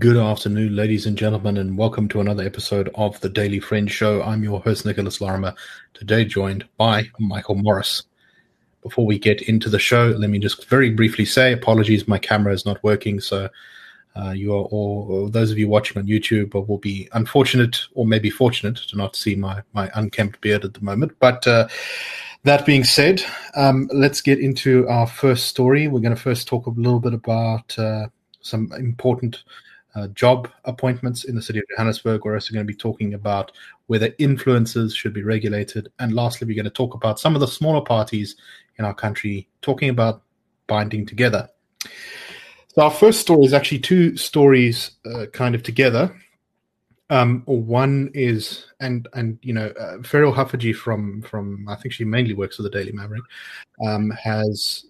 Good afternoon, ladies and gentlemen, and welcome to another episode of the Daily Friend Show. I'm your host, Nicholas Larimer, today joined by Michael Morris. Before we get into the show, let me just very briefly say apologies, my camera is not working, so you are all, those of you watching on YouTube will be unfortunate or maybe fortunate to not see my unkempt beard at the moment. But that being said, let's get into our first story. We're going to first talk a little bit about some important job appointments in the city of Johannesburg. We're also going to be talking about whether influencers should be regulated. And lastly, we're going to talk about some of the smaller parties in our country talking about binding together. So our first story is actually two stories kind of together. One is, and Feral Haffajee from I think she mainly works for the Daily Maverick, has,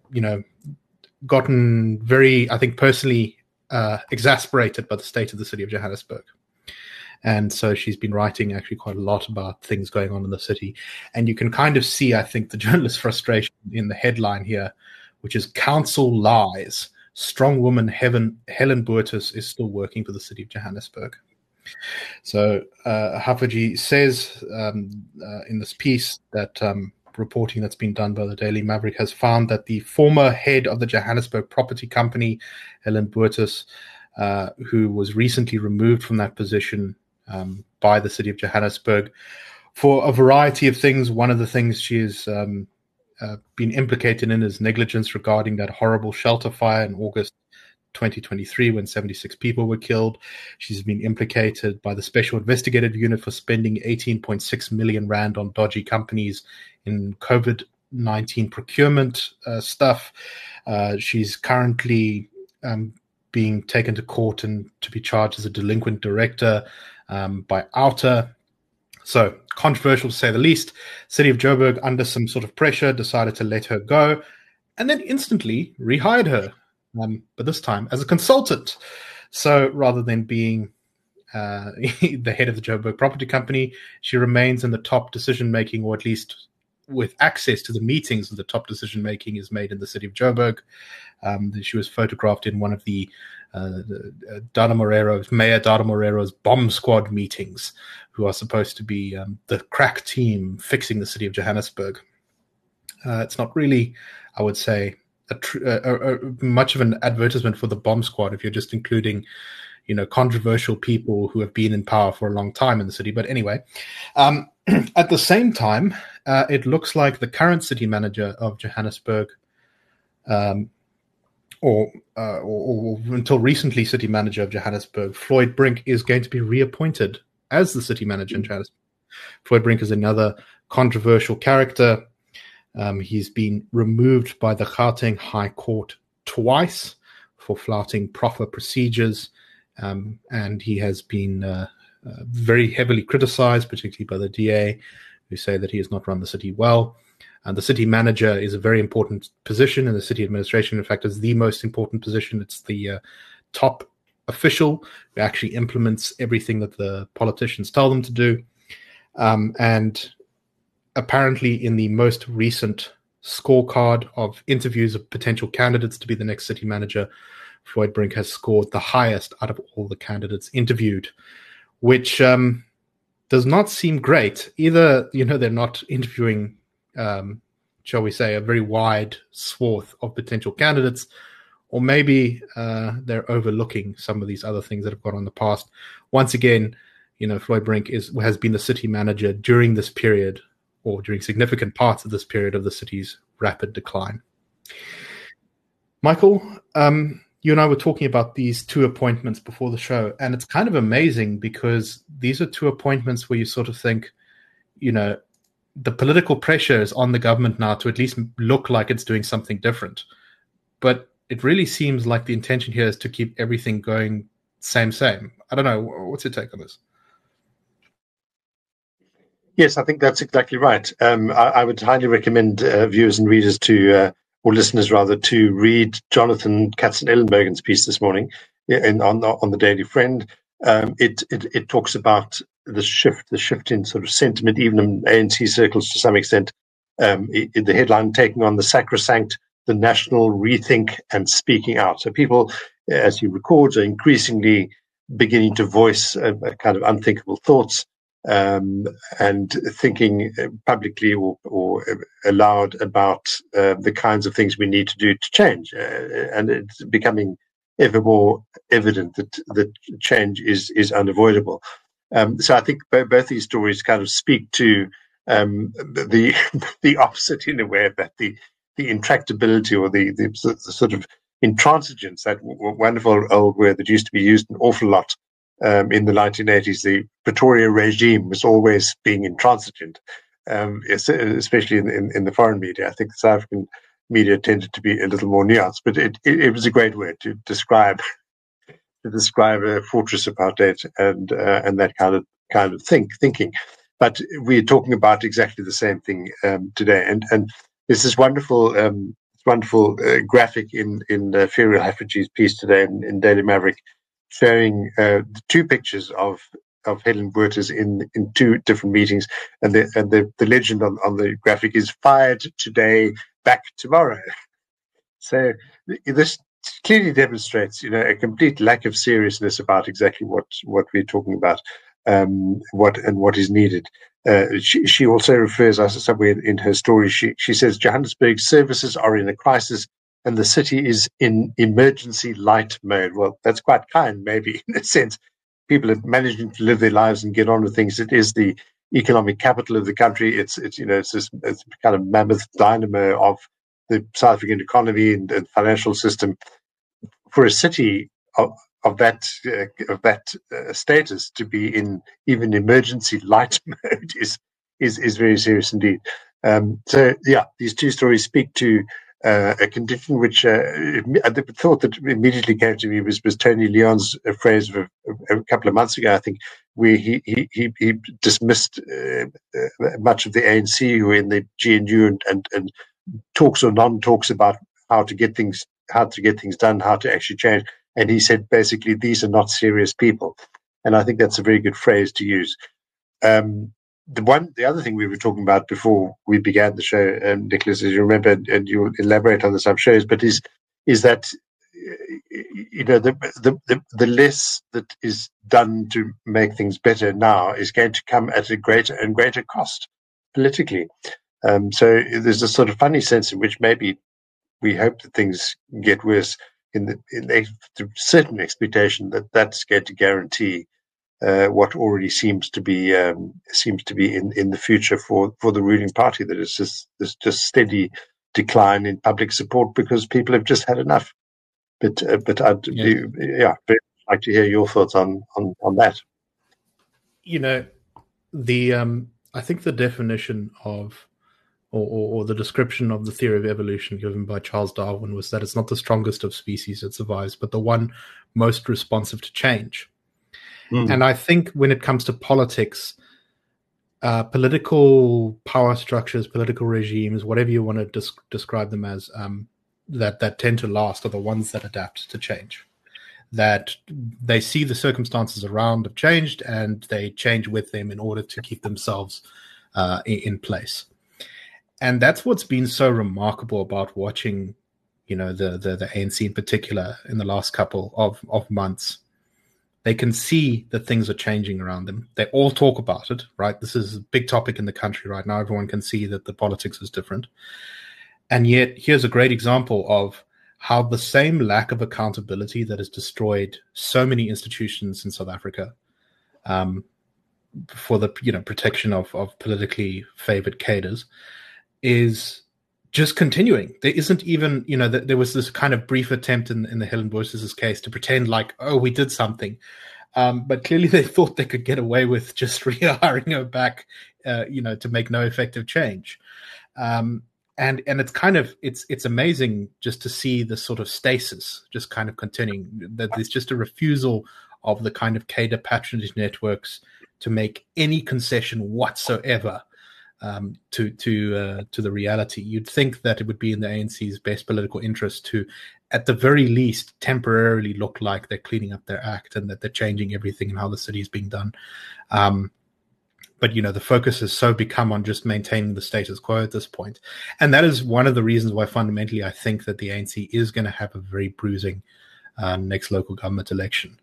gotten very, I think personally, exasperated by the state of the city of Johannesburg. And so she's been writing actually quite a lot about things going on in the city. And you can kind of see, I think, the journalist's frustration in the headline here, which is "Council Lies. Strong woman Helen Boertus is still working for the city of Johannesburg." So Haffajee says in this piece that reporting that's been done by the Daily Maverick has found that the former head of the Johannesburg property company, Helen Boertus, who was recently removed from that position by the city of Johannesburg for a variety of things. One of the things she has been implicated in is negligence regarding that horrible shelter fire in August 2023 when 76 people were killed. She's been implicated by the Special Investigative Unit for spending 18.6 million rand on dodgy companies in COVID-19 procurement stuff. She's currently being taken to court and to be charged as a delinquent director by OUTA. So controversial to say the least. City of Joburg, under some sort of pressure, decided to let her go and then instantly rehired her. But this time as a consultant. So rather than being the head of the Joburg property company, she remains in the top decision-making, or at least with access to the meetings of the top decision-making is made in the city of Joburg. She was photographed in one of the Mayor Dada Morero's bomb squad meetings, who are supposed to be the crack team fixing the city of Johannesburg. It's not really, I would say, much of an advertisement for the bomb squad if you're just including, controversial people who have been in power for a long time in the city. But anyway, at the same time, it looks like the current city manager of Johannesburg, or until recently city manager of Johannesburg, Floyd Brink, is going to be reappointed as the city manager in Johannesburg. Floyd Brink is another controversial character. He's been removed by the Gauteng High Court twice for flouting proper procedures, and he has been very heavily criticized, particularly by the DA, who say that he has not run the city well. And the city manager is a very important position in the city administration. In fact, it's the most important position. It's the top official who actually implements everything that the politicians tell them to do. And apparently in the most recent scorecard of interviews of potential candidates to be the next city manager, Floyd Brink has scored the highest out of all the candidates interviewed, which does not seem great. Either, they're not interviewing, shall we say, a very wide swath of potential candidates, or maybe they're overlooking some of these other things that have gone on in the past. Once again, Floyd Brink has been the city manager during this period, or during significant parts of this period of the city's rapid decline. Michael, you and I were talking about these two appointments before the show, and it's kind of amazing because these are two appointments where you sort of think, the political pressure is on the government now to at least look like it's doing something different. But it really seems like the intention here is to keep everything going same. I don't know. What's your take on this? Yes, I think that's exactly right. I would highly recommend viewers and readers or listeners rather, to read Jonathan Katzenellenbergen's piece this morning on the Daily Friend. It talks about the shift in sort of sentiment, even in ANC circles to some extent. The headline taking on the sacrosanct, the national rethink and speaking out. So people as he records, are increasingly beginning to voice a kind of unthinkable thoughts, and thinking publicly or aloud about the kinds of things we need to do to change. And it's becoming ever more evident that change is unavoidable. So I think both these stories kind of speak to the opposite, in a way, that the intractability or the sort of intransigence, that wonderful old word that used to be used an awful lot in the 1980s, the Pretoria regime was always being intransigent, especially in the foreign media. I think the South African media tended to be a little more nuanced, but it was a great word to describe a fortress apartheid and that kind of thinking. But we're talking about exactly the same thing today, and there's this wonderful graphic in Ferial Haffordge's piece today in Daily Maverick, showing two pictures of Helen Botha in two different meetings, and the legend on the graphic is "Fired today, back tomorrow." So this clearly demonstrates, a complete lack of seriousness about exactly what we're talking about, what is needed. She also refers, somewhere in her story, she says Johannesburg's services are in a crisis and the city is in emergency light mode. Well, that's quite kind, maybe, in a sense. People are managing to live their lives and get on with things. It is the economic capital of the country. It's kind of mammoth dynamo of the South African economy and financial system. For a city of that status to be in even emergency light mode is very serious indeed. So yeah, these two stories speak to a condition which the thought that immediately came to me was Tony Leon's phrase of a couple of months ago, I think, where he dismissed much of the ANC who were in the GNU and talks or non-talks about how to get things done, how to actually change. And he said, basically, these are not serious people. And I think that's a very good phrase to use. The other thing we were talking about before we began the show, Nicholas, as you remember, and you'll elaborate on this, I'm sure, but is that the less that is done to make things better now is going to come at a greater and greater cost politically. So there's a sort of funny sense in which maybe we hope that things get worse in a certain expectation that that's going to guarantee what already seems to be in the future for the ruling party, that it's just steady decline in public support because people have just had enough. But I'd very like to hear your thoughts on that. I think the definition of or the description of the theory of evolution given by Charles Darwin was that it's not the strongest of species that survives, but the one most responsive to change. And I think when it comes to politics, political power structures, political regimes, whatever you want to describe them as, that tend to last are the ones that adapt to change. That they see the circumstances around have changed and they change with them in order to keep themselves in place. And that's what's been so remarkable about watching, the ANC in particular in the last couple of months. They can see that things are changing around them. They all talk about it, right? This is a big topic in the country right now. Everyone can see that the politics is different. And yet, here's a great example of how the same lack of accountability that has destroyed so many institutions in South Africa for the protection of politically favored cadres is just continuing. There isn't even, there was this kind of brief attempt in the Helen Botha's case to pretend like, oh, we did something. But clearly they thought they could get away with just rehiring her back, to make no effective change. And it's kind of, it's amazing just to see the sort of stasis just kind of continuing, that there's just a refusal of the kind of cadre patronage networks to make any concession whatsoever to the reality. You'd think that it would be in the ANC's best political interest to, at the very least, temporarily look like they're cleaning up their act and that they're changing everything and how the city is being done. But, the focus has so become on just maintaining the status quo at this point. And that is one of the reasons why fundamentally I think that the ANC is going to have a very bruising next local government election.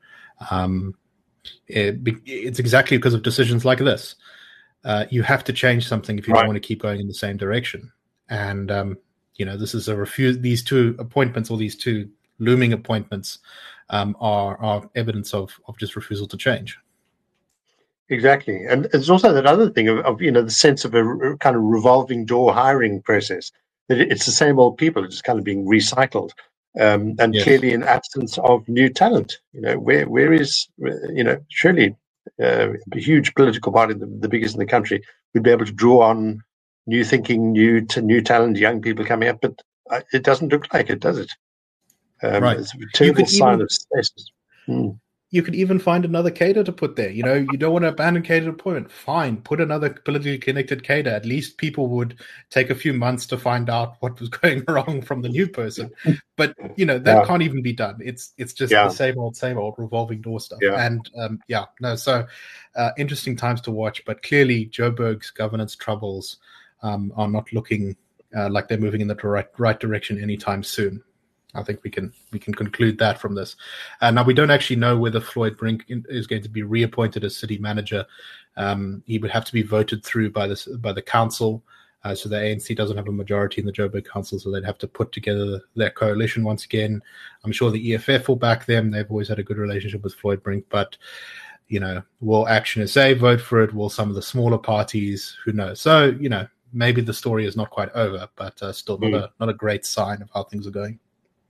It's exactly because of decisions like this. You have to change something if you don't want to keep going in the same direction. And this is these two appointments, or these two looming appointments, are evidence of just refusal to change. Exactly. And there's also that other thing of the sense of a kind of revolving door hiring process, that it's the same old people just kind of being recycled. And yes. Clearly in absence of new talent, where is, surely a huge political party, the biggest in the country, would be able to draw on new thinking, new talent, young people coming up, but it doesn't look like it, does it? Right. It's a terrible sign of stasis. You could even find another cadre to put there. You don't want to abandon cadre appointment. Fine, put another politically connected cadre. At least people would take a few months to find out what was going wrong from the new person. But that can't even be done. It's just the same old revolving door stuff. Yeah. And so interesting times to watch. But clearly, Joburg's governance troubles are not looking like they're moving in the right direction anytime soon. I think we can conclude that from this. Now, we don't actually know whether Floyd Brink is going to be reappointed as city manager. He would have to be voted through by the council. So the ANC doesn't have a majority in the Joburg council, so they'd have to put together their coalition once again. I'm sure the EFF will back them. They've always had a good relationship with Floyd Brink, but will Action SA vote for it? Will some of the smaller parties? Who knows? So maybe the story is not quite over, but still not a great sign of how things are going.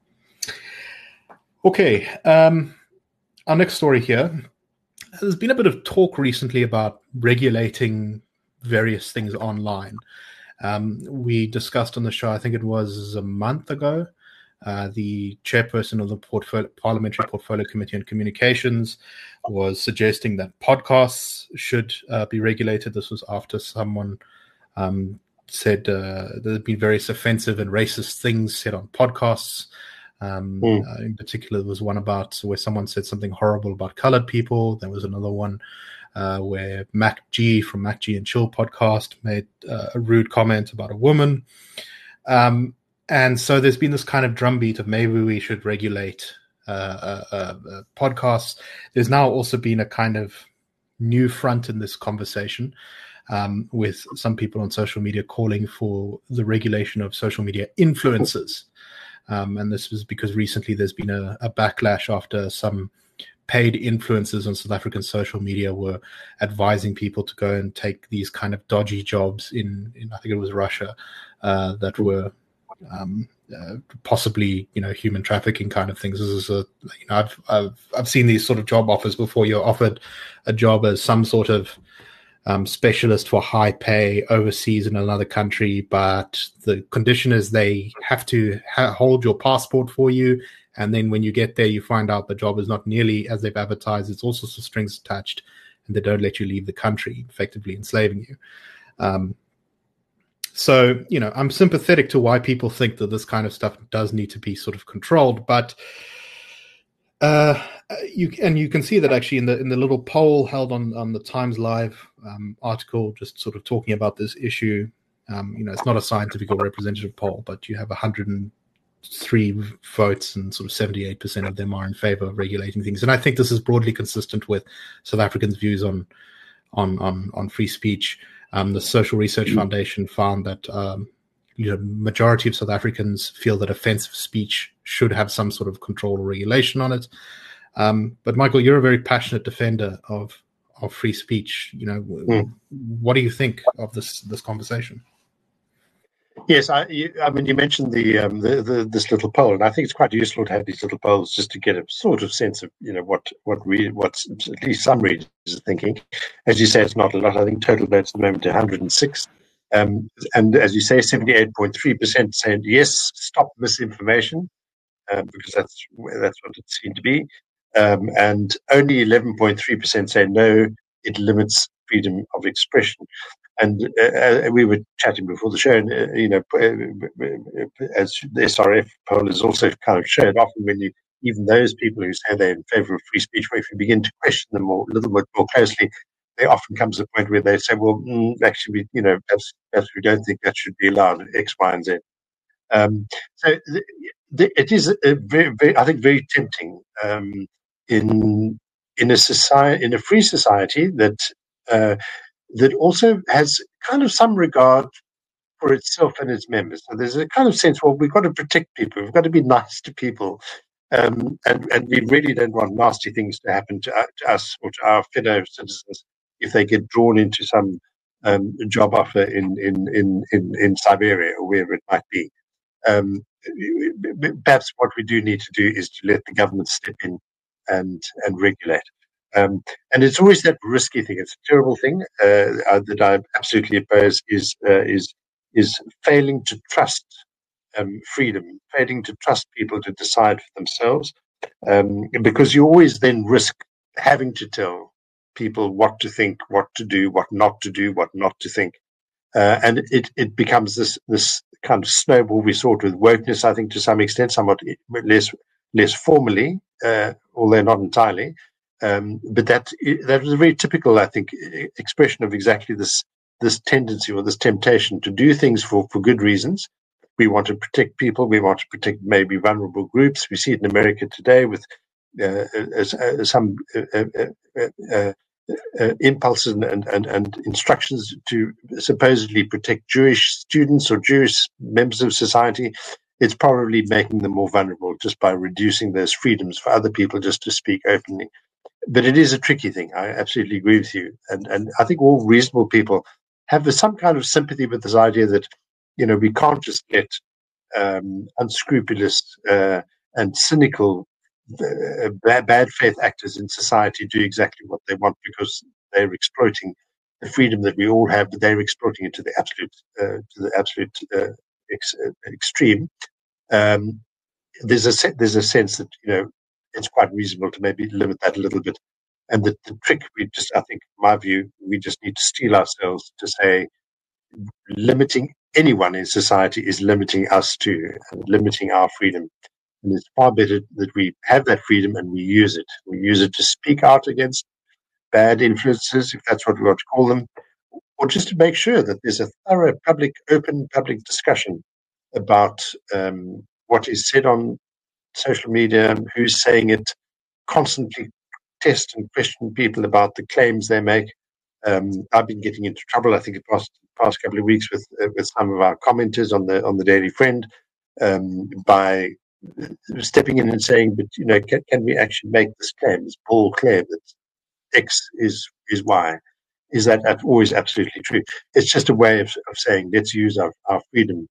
Okay, our next story here. There's been a bit of talk recently about regulating various things online. We discussed on the show, I think it was a month ago, the chairperson of the Parliamentary Portfolio Committee on Communications was suggesting that podcasts should be regulated. This was after someone said there had been various offensive and racist things said on podcasts. In particular, there was one about where someone said something horrible about colored people. There was another one where Mac G from Mac G and Chill podcast made a rude comment about a woman. And so there's been this kind of drumbeat of maybe we should regulate podcasts. There's now also been a kind of new front in this conversation with some people on social media calling for the regulation of social media influencers. And this was because recently there's been a backlash after some paid influencers on South African social media were advising people to go and take these kind of dodgy jobs in I think it was Russia, that were possibly human trafficking kind of things. This is I've seen these sort of job offers before. You're offered a job as some sort of specialist for high pay overseas in another country, but the condition is they have to hold your passport for you, and then when you get there you find out the job is not nearly as they've advertised. It's all sorts of strings attached, and they don't let you leave the country, effectively enslaving you. So I'm sympathetic to why people think that this kind of stuff does need to be sort of controlled, but you can see that actually in the little poll held on the Times Live article, just sort of talking about this issue. It's not a scientific or representative poll, but you have 103 votes, and sort of 78% of them are in favor of regulating things. And I think this is broadly consistent with South Africans' views on free speech. The Social Research Foundation found that majority of South Africans feel that offensive speech should have some sort of control or regulation on it. But Michael, you're a very passionate defender of free speech. What do you think of this conversation? Yes, you mentioned this little poll, and I think it's quite useful to have these little polls just to get a sort of sense of what's at least some readers are thinking. As you say, it's not a lot. I think total votes at the moment are 106. And as you say, 78.3% saying yes, stop misinformation, because that's what it seemed to be. And only 11.3% say no, it limits freedom of expression. And we were chatting before the show, and as the SRF poll has also kind of showed, often when even those people who say they're in favour of free speech, if you begin to question them a little bit more closely, there often comes a point where they say, well, actually, perhaps we don't think that should be allowed, X, Y, and Z. So it is a very, very, I think, very tempting in a society, in a free society that that also has kind of some regard for itself and its members. So there's a kind of sense, well, we've got to protect people, we've got to be nice to people, and we really don't want nasty things to happen to us or to our fellow citizens if they get drawn into some job offer in Siberia or wherever it might be. Perhaps what we do need to do is to let the government step in and regulate. And it's always that risky thing. It's a terrible thing that I absolutely oppose. Is failing to trust freedom, failing to trust people to decide for themselves, because you always then risk having to tell people what to think, what to do, what not to do, what not to think. And it becomes this kind of snowball we saw with wokeness, I think, to some extent, somewhat less formally, although not entirely. But that was a very typical, I think, expression of exactly this tendency or this temptation to do things for good reasons. We want to protect people. We want to protect maybe vulnerable groups. We see it in America today with some impulses and instructions to supposedly protect Jewish students or Jewish members of society. It's probably making them more vulnerable just by reducing those freedoms for other people just to speak openly. But it is a tricky thing. I absolutely agree with you. And I think all reasonable people have some kind of sympathy with this idea that, we can't just let unscrupulous and cynical bad faith actors in society do exactly what they want because they're exploiting the freedom that we all have, but they're exploiting it to the absolute extreme. There's a sense that it's quite reasonable to maybe limit that a little bit. And the trick, I think, in my view, we just need to steel ourselves to say limiting anyone in society is limiting us too, and limiting our freedom. And it's far better that we have that freedom and we use it. We use it to speak out against bad influences, if that's what we want to call them, or just to make sure that there's a thorough open public discussion about what is said on social media, who's saying it, constantly test and question people about the claims they make. I've been getting into trouble, I think, the past couple of weeks with some of our commenters on the Daily Friend by stepping in and saying, but can we actually make this claim, this bold claim that X is Y? Is that always absolutely true? It's just a way of saying let's use our freedom,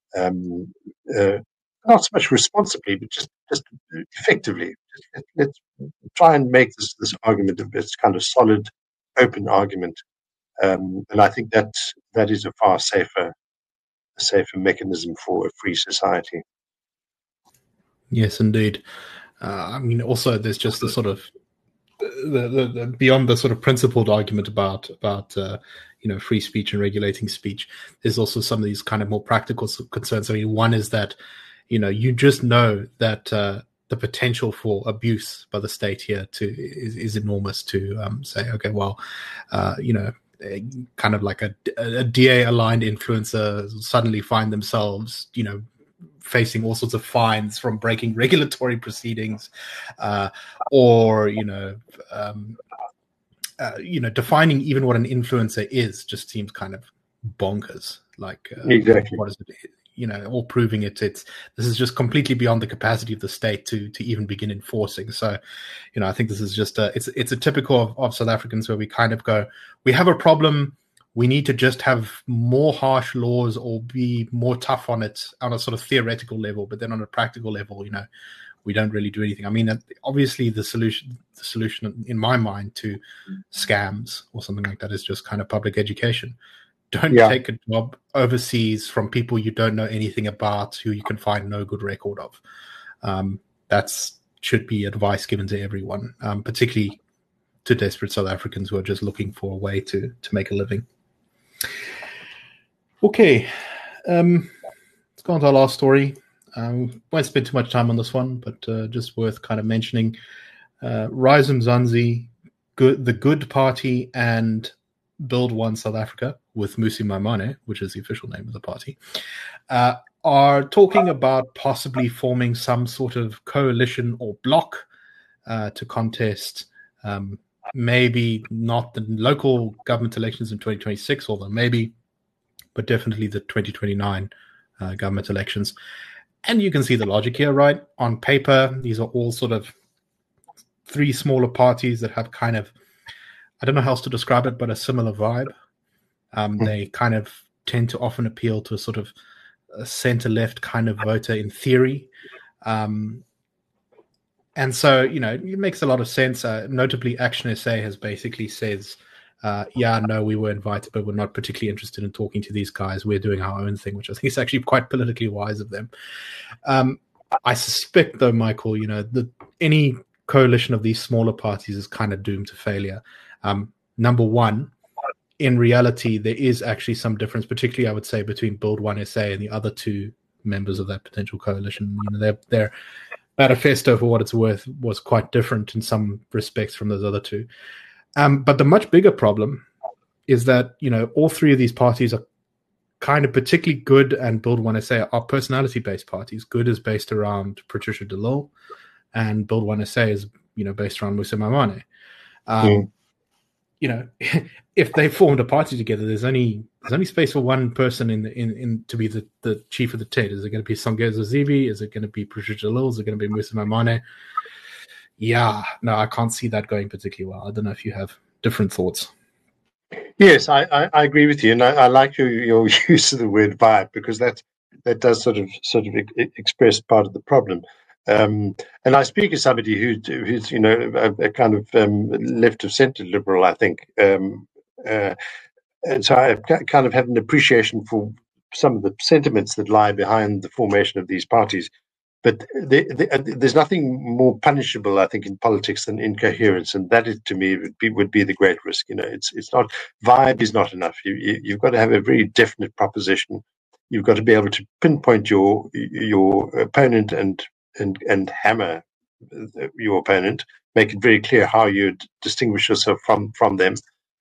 not so much responsibly, but just effectively. Let's try and make this argument this kind of solid, open argument, and I think that is a far safer mechanism for a free society. Yes, indeed. Also, there's just the sort of the beyond the sort of principled argument about free speech and regulating speech. There's also some of these kind of more practical concerns. I mean, one is that you just know that the potential for abuse by the state here is enormous. To say, okay, well, kind of like a DA aligned influencer suddenly find themselves, facing all sorts of fines from breaking regulatory proceedings, or defining even what an influencer is just seems kind of bonkers. Like exactly, what is it? Or proving this is just completely beyond the capacity of the state to even begin enforcing. So, I think this is just it's a typical of South Africans where we kind of go, we have a problem. We need to just have more harsh laws or be more tough on it on a sort of theoretical level, but then on a practical level, we don't really do anything. I mean, obviously the solution in my mind to scams or something like that is just kind of public education. Don't take a job overseas from people you don't know anything about, who you can find no good record of. That should be advice given to everyone, particularly to desperate South Africans who are just looking for a way to make a living. Okay, let's go on to our last story. Won't spend too much time on this one, but just worth kind of mentioning. Rise Mzansi, the Good Party, and Build One South Africa with Mmusi Maimane, which is the official name of the party, are talking about possibly forming some sort of coalition or bloc to contest maybe not the local government elections in 2026, although maybe, but definitely the 2029 government elections. And you can see the logic here, right? On paper, these are all sort of three smaller parties that have kind of, I don't know how else to describe it, but a similar vibe. They kind of tend to often appeal to a sort of a center-left kind of voter in theory. And so, it makes a lot of sense. Notably, Action SA has basically says, no, we were invited, but we're not particularly interested in talking to these guys. We're doing our own thing, which I think is actually quite politically wise of them. I suspect, though, Michael, any coalition of these smaller parties is kind of doomed to failure. Number one, in reality, there is actually some difference, particularly, I would say, between Build One SA and the other two members of that potential coalition. Their manifesto, for what it's worth, was quite different in some respects from those other two. But the much bigger problem is that, all three of these parties are kind of particularly Good and Build One SA are personality-based parties. Good is based around Patricia de Lille, and Build One SA is, based around Mmusi Maimane. If they formed a party together, there's only space for one person in to be the chief of the TED. Is it going to be Songezo Zibi? Is it going to be Patricia de Lille? Is it going to be Mmusi Maimane? Yeah, no, I can't see that going particularly well. I don't know if you have different thoughts. Yes, I agree with you, and I like your use of the word vibe, because that does sort of express part of the problem. And I speak as somebody who's a kind of left of centre liberal, I think, and so I kind of have an appreciation for some of the sentiments that lie behind the formation of these parties. But there's nothing more punishable, I think, in politics than incoherence, and that is, to me, would be the great risk. It's not, vibe is not enough. You've got to have a very definite proposition. You've got to be able to pinpoint your opponent and hammer your opponent, make it very clear how you distinguish yourself from them.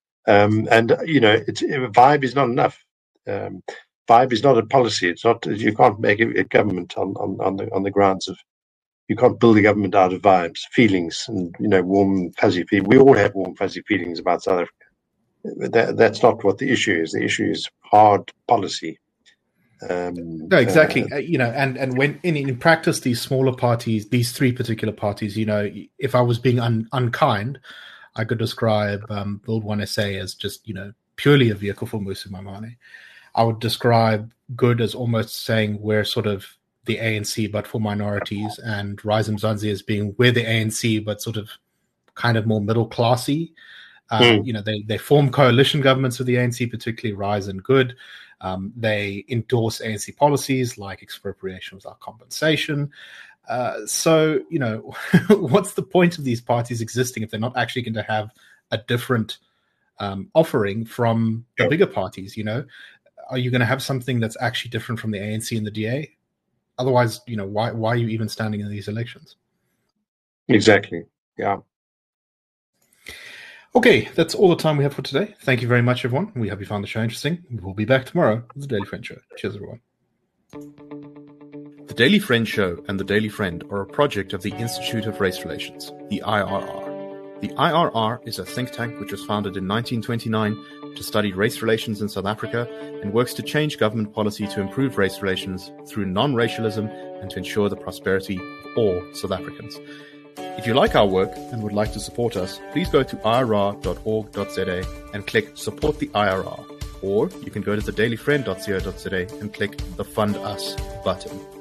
Vibe is not enough. Vibe is not a policy. It's not. You can't make a government on the grounds of. You can't build a government out of vibes, feelings, and warm, fuzzy feelings. We all have warm, fuzzy feelings about South Africa. That's not what the issue is. The issue is hard policy. No, exactly. And when in practice, these smaller parties, these three particular parties, if I was being unkind, I could describe Build One SA as just purely a vehicle for Mmusi Maimane. I would describe Good as almost saying we're sort of the ANC but for minorities, and Rise Mzansi as being we're the ANC but sort of kind of more middle classy. They form coalition governments with the ANC, particularly Rise and Good. They endorse ANC policies like expropriation without compensation. So what's the point of these parties existing if they're not actually going to have a different offering from the bigger parties? Are you going to have something that's actually different from the ANC and the DA? Otherwise, why are you even standing in these elections? Exactly. Yeah. Okay, that's all the time we have for today. Thank you very much, everyone. We hope you found the show interesting. We'll be back tomorrow with The Daily Friend Show. Cheers, everyone. The Daily Friend Show and The Daily Friend are a project of the Institute of Race Relations, the IRR. The IRR is a think tank which was founded in 1929 to study race relations in South Africa and works to change government policy to improve race relations through non-racialism and to ensure the prosperity of all South Africans. If you like our work and would like to support us, please go to irr.org.za and click Support the IRR. Or you can go to thedailyfriend.co.za and click the Fund Us button.